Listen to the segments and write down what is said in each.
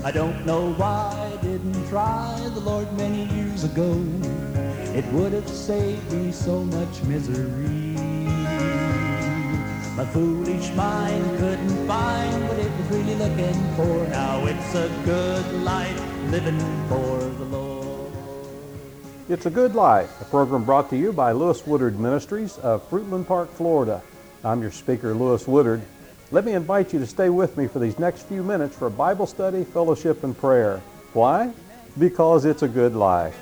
I don't know why I didn't try the Lord many years ago. It would have saved me so much misery. My foolish mind couldn't find what it was really looking for. Now it's a good life living for the Lord. It's a Good Life, a program brought to you by Lewis Woodard Ministries of Fruitland Park, Florida. I'm your speaker, Lewis Woodard. Let me invite you to stay with me for these next few minutes for Bible study, fellowship, and prayer. Why? Because it's a good life.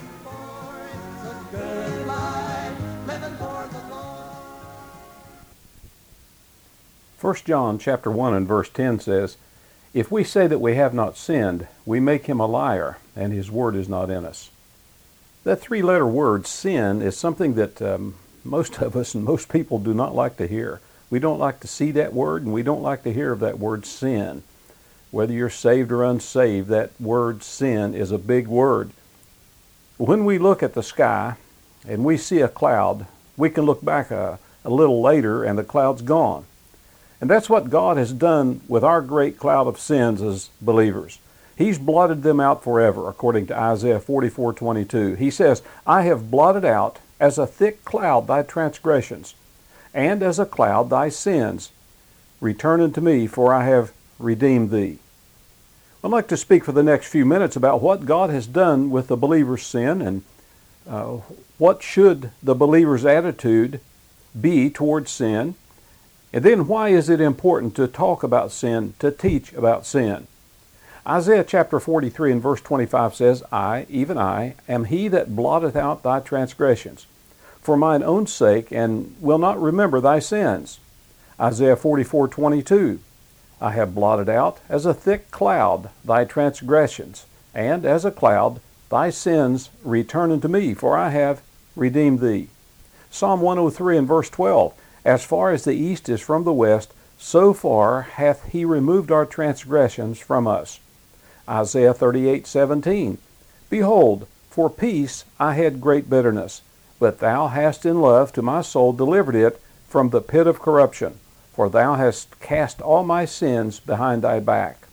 1 John chapter 1 and verse 10 says, "If we say that we have not sinned, we make him a liar, and his word is not in us." That three-letter word, sin, is something that most of us and most people do not like to hear. We don't like to see that word, and we don't like to hear of that word sin. Whether you're saved or unsaved, that word sin is a big word. When we look at the sky and we see a cloud, we can look back a little later and the cloud's gone. And that's what God has done with our great cloud of sins as believers. He's blotted them out forever, according to Isaiah 44:22. He says, "I have blotted out as a thick cloud thy transgressions, and as a cloud thy sins. Return unto me, for I have redeemed thee." I'd like to speak for the next few minutes about what God has done with the believer's sin and what should the believer's attitude be towards sin. And then why is it important to talk about sin, to teach about sin? Isaiah chapter 43 and verse 25 says, "I, even I, am he that blotteth out thy transgressions, for mine own sake, and will not remember thy sins." Isaiah 44:22, "I have blotted out as a thick cloud thy transgressions, and as a cloud thy sins return unto me, for I have redeemed thee." Psalm 103 and verse 12, "As far as the east is from the west, so far hath he removed our transgressions from us." Isaiah 38:17, "Behold, for peace I had great bitterness, but thou hast in love to my soul delivered it from the pit of corruption, for thou hast cast all my sins behind thy back."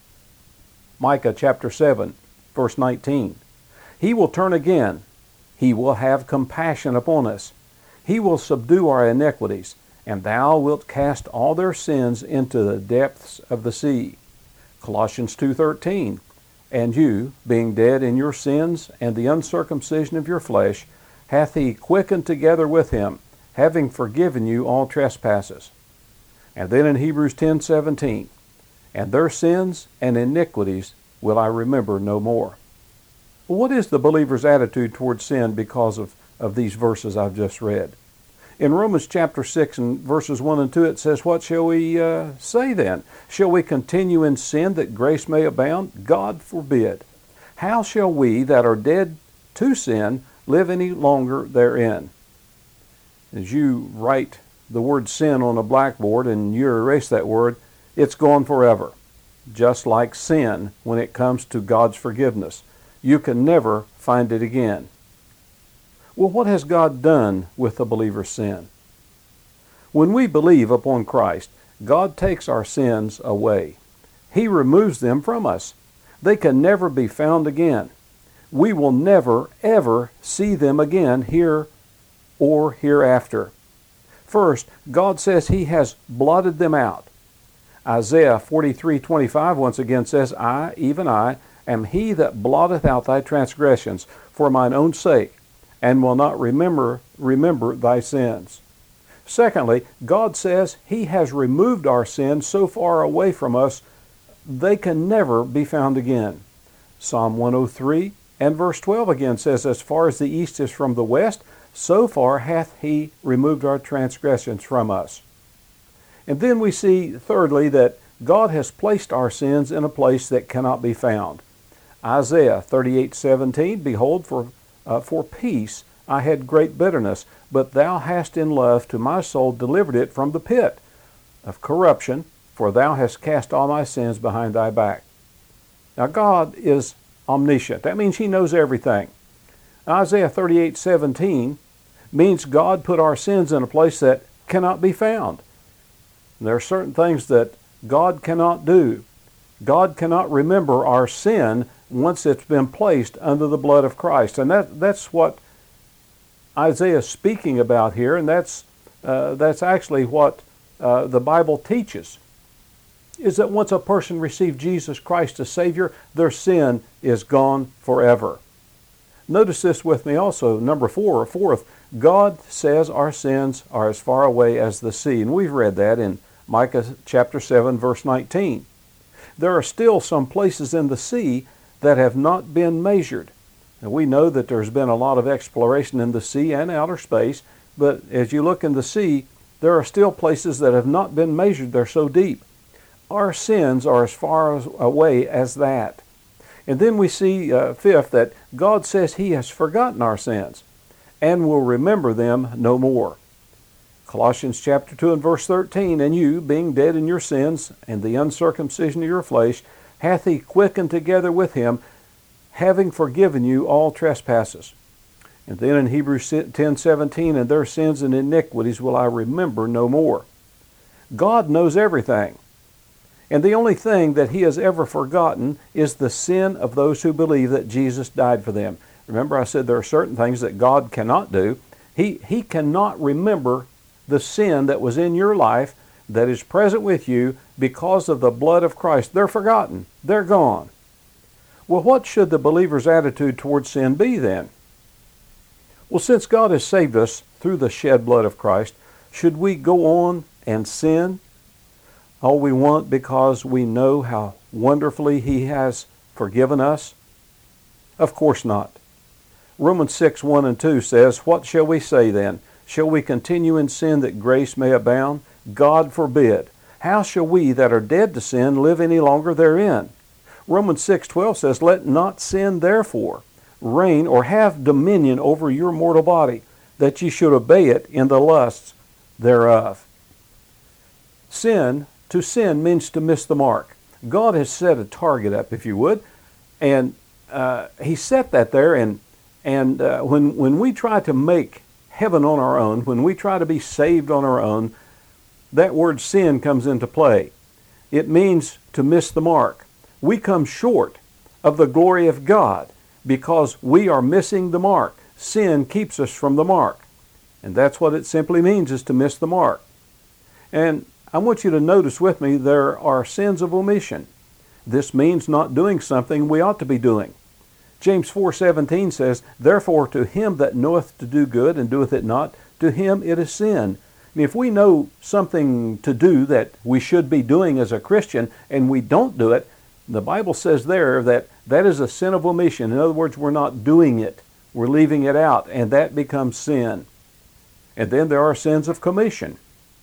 Micah chapter 7, verse 19, "He will turn again, he will have compassion upon us. He will subdue our iniquities, and thou wilt cast all their sins into the depths of the sea." Colossians 2:13, "And you, being dead in your sins and the uncircumcision of your flesh, hath he quickened together with him, having forgiven you all trespasses." And then in Hebrews 10:17, "And their sins and iniquities will I remember no more." Well, what is the believer's attitude towards sin because of these verses I've just read? In Romans chapter 6 and verses 1 and 2, it says, "What shall we say then? Shall we continue in sin that grace may abound? God forbid. How shall we that are dead to sin live any longer therein?" As you write the word sin on a blackboard and you erase that word, it's gone forever. Just like sin when it comes to God's forgiveness. You can never find it again. Well, what has God done with the believer's sin? When we believe upon Christ, God takes our sins away. He removes them from us. They can never be found again. We will never, ever see them again here or hereafter. First, God says He has blotted them out. Isaiah 43:25 once again says, "I, even I, am he that blotteth out thy transgressions for mine own sake, and will not remember thy sins." Secondly, God says He has removed our sins so far away from us, they can never be found again. Psalm 103 and verse 12 again says, "As far as the east is from the west, so far hath He removed our transgressions from us." And then we see, thirdly, that God has placed our sins in a place that cannot be found. Isaiah 38:17, "Behold, for peace I had great bitterness, but thou hast in love to my soul delivered it from the pit of corruption, for thou hast cast all my sins behind thy back." Now God is omniscient. That means He knows everything. Isaiah 38:17 means God put our sins in a place that cannot be found. There are certain things that God cannot do. God cannot remember our sin once it's been placed under the blood of Christ. And that's what Isaiah is speaking about here, and that's actually what the Bible teaches, is that once a person receives Jesus Christ as Savior, their sin is gone forever. Notice this with me also. Number fourth, God says our sins are as far away as the sea. And we've read that in Micah chapter 7, verse 19. There are still some places in the sea that have not been measured. And we know that there's been a lot of exploration in the sea and outer space, but as you look in the sea, there are still places that have not been measured. They're so deep. Our sins are as far away as that. And then we see, fifth, that God says He has forgotten our sins and will remember them no more. Colossians chapter 2 and verse 13, and you, being dead in your sins and the uncircumcision of your flesh, hath He quickened together with Him, having forgiven you all trespasses. And then in Hebrews 10:17, and their sins and iniquities will I remember no more. God knows everything. And the only thing that He has ever forgotten is the sin of those who believe that Jesus died for them. Remember, I said there are certain things that God cannot do. He cannot remember the sin that was in your life that is present with you because of the blood of Christ. They're forgotten. They're gone. Well, what should the believer's attitude towards sin be then? Well, since God has saved us through the shed blood of Christ, should we go on and sin all we want because we know how wonderfully He has forgiven us? Of course not. Romans 6:1 and 2 says, what shall we say then? Shall we continue in sin that grace may abound? God forbid. How shall we that are dead to sin live any longer therein? Romans 6:12 says, let not sin therefore reign or have dominion over your mortal body, that ye should obey it in the lusts thereof. To sin means to miss the mark. God has set a target up, if you would, and He set that there. And when we try to make heaven on our own, when we try to be saved on our own, that word sin comes into play. It means to miss the mark. We come short of the glory of God because we are missing the mark. Sin keeps us from the mark. And that's what it simply means, is to miss the mark. And I want you to notice with me, there are sins of omission. This means not doing something we ought to be doing. James 4:17 says, therefore to him that knoweth to do good and doeth it not, to him it is sin. And if we know something to do that we should be doing as a Christian and we don't do it, the Bible says there that that is a sin of omission. In other words, we're not doing it. We're leaving it out, and that becomes sin. And then there are sins of commission.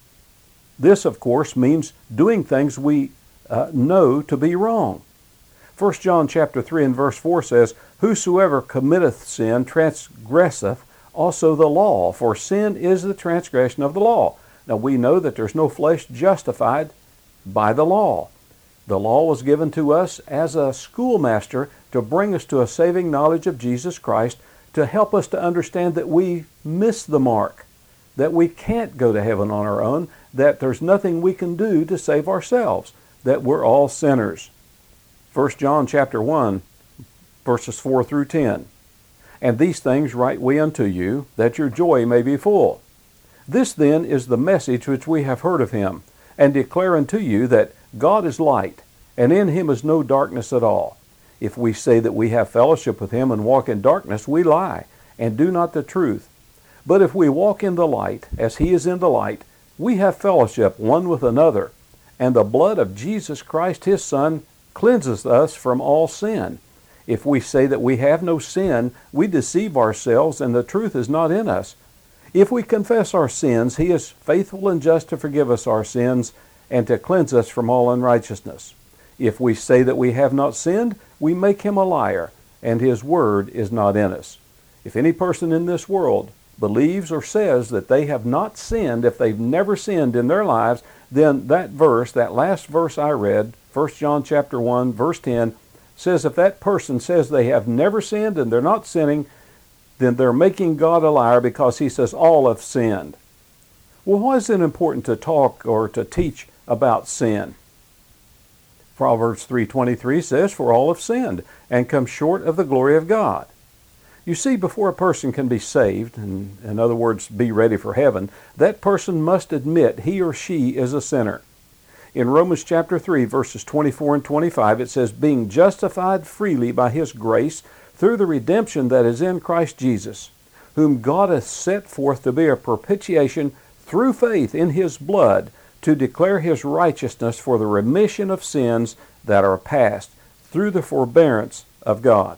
This, of course, means doing things we know to be wrong. 1 John chapter 3 and verse 4 says, whosoever committeth sin transgresseth also the law, for sin is the transgression of the law. Now we know that there's no flesh justified by the law. The law was given to us as a schoolmaster to bring us to a saving knowledge of Jesus Christ, to help us to understand that we miss the mark, that we can't go to heaven on our own, that there's nothing we can do to save ourselves, that we're all sinners. 1 John chapter 1, verses 4 through 10. And these things write we unto you, that your joy may be full. This then is the message which we have heard of Him, and declare unto you that God is light, and in Him is no darkness at all. If we say that we have fellowship with Him and walk in darkness, we lie, and do not the truth. But if we walk in the light, as He is in the light, we have fellowship one with another, and the blood of Jesus Christ His Son cleanses us from all sin. If we say that we have no sin, we deceive ourselves, and the truth is not in us. If we confess our sins, He is faithful and just to forgive us our sins and to cleanse us from all unrighteousness. If we say that we have not sinned, we make Him a liar, and His word is not in us. If any person in this world believes or says that they have not sinned, if they've never sinned in their lives, then that verse, that last verse I read, 1 John chapter 1, verse 10, says if that person says they have never sinned and they're not sinning, then they're making God a liar, because He says all have sinned. Well, why is it important to talk or to teach about sin? Proverbs 3:23 says, "For all have sinned and come short of the glory of God." You see, before a person can be saved, and in other words, be ready for heaven, that person must admit he or she is a sinner. In Romans chapter 3, verses 24 and 25, it says, "Being justified freely by His grace through the redemption that is in Christ Jesus, whom God hath set forth to be a propitiation through faith in His blood, to declare His righteousness for the remission of sins that are past, through the forbearance of God."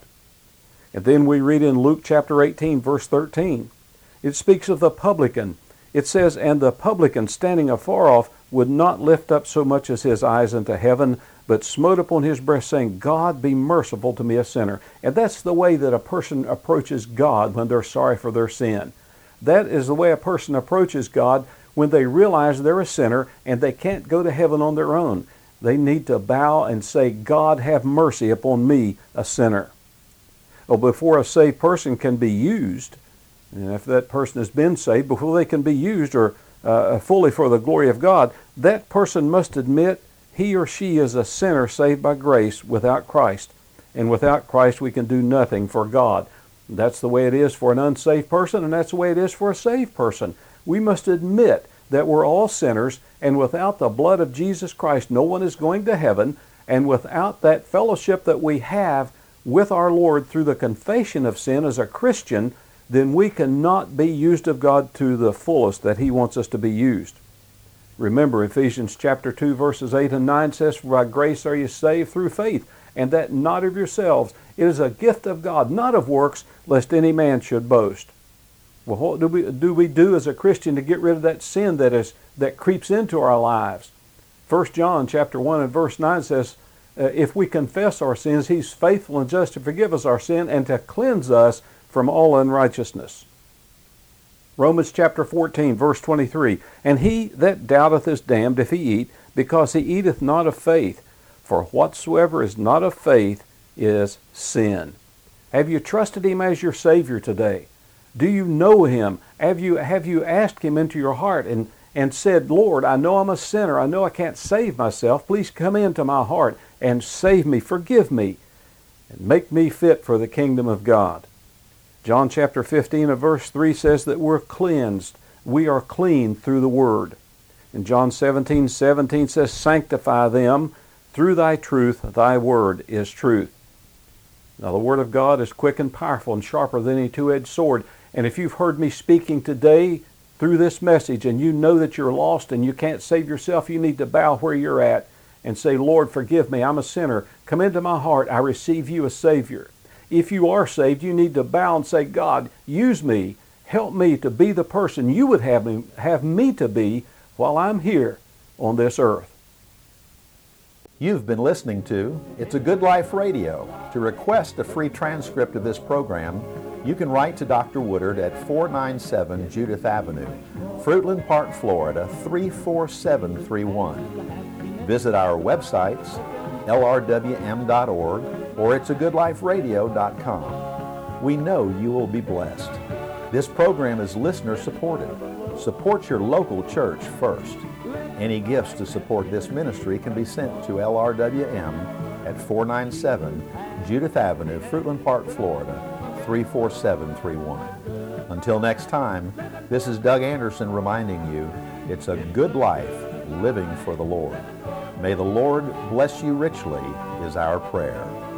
And then we read in Luke chapter 18, verse 13. It speaks of the publican. It says, "And the publican, standing afar off, would not lift up so much as his eyes unto heaven, but smote upon his breast, saying, God, be merciful to me, a sinner." And that's the way that a person approaches God when they're sorry for their sin. That is the way a person approaches God when they realize they're a sinner and they can't go to heaven on their own. They need to bow and say, "God, have mercy upon me, a sinner." Well, before a saved person can be used, and if that person has been saved, before they can be used or fully for the glory of God, that person must admit he or she is a sinner saved by grace without Christ. And without Christ we can do nothing for God. That's the way it is for an unsaved person, and that's the way it is for a saved person. We must admit that we're all sinners, and without the blood of Jesus Christ, no one is going to heaven, and without that fellowship that we have with our Lord through the confession of sin as a Christian, then we cannot be used of God to the fullest that He wants us to be used. Remember, Ephesians chapter 2, verses 8 and 9 says, "For by grace are you saved through faith, and that not of yourselves. It is a gift of God, not of works, lest any man should boast." Well, what do we do as a Christian to get rid of that sin that creeps into our lives? 1 John chapter 1 and verse 9 says, if we confess our sins, He's faithful and just to forgive us our sin and to cleanse us from all unrighteousness. Romans chapter 14, verse 23, "And he that doubteth is damned if he eat, because he eateth not of faith. For whatsoever is not of faith is sin." Have you trusted Him as your Savior today? Do you know Him? Have you asked Him into your heart and said, "Lord, I know I'm a sinner. I know I can't save myself. Please come into my heart and save me, forgive me, and make me fit for the kingdom of God." John chapter 15 and verse 3 says that we're cleansed. We are clean through the Word. And John 17:17 says, "Sanctify them through Thy truth. Thy Word is truth." Now the Word of God is quick and powerful and sharper than any two-edged sword. And if you've heard me speaking today through this message and you know that you're lost and you can't save yourself, you need to bow where you're at and say, "Lord, forgive me. I'm a sinner. Come into my heart. I receive you as Savior." If you are saved, you need to bow and say, "God, use me. Help me to be the person you would have me to be while I'm here on this earth." You've been listening to It's a Good Life Radio. To request a free transcript of this program, you can write to Dr. Woodard at 497 Judith Avenue, Fruitland Park, Florida 34731. Visit our websites, lrwm.org or itsagoodliferadio.com. We know you will be blessed. This program is listener supported. Support your local church first. Any gifts to support this ministry can be sent to LRWM at 497 Judith Avenue, Fruitland Park, Florida 34731. Until next time, this is Doug Anderson reminding you, it's a good life living for the Lord. May the Lord bless you richly is our prayer.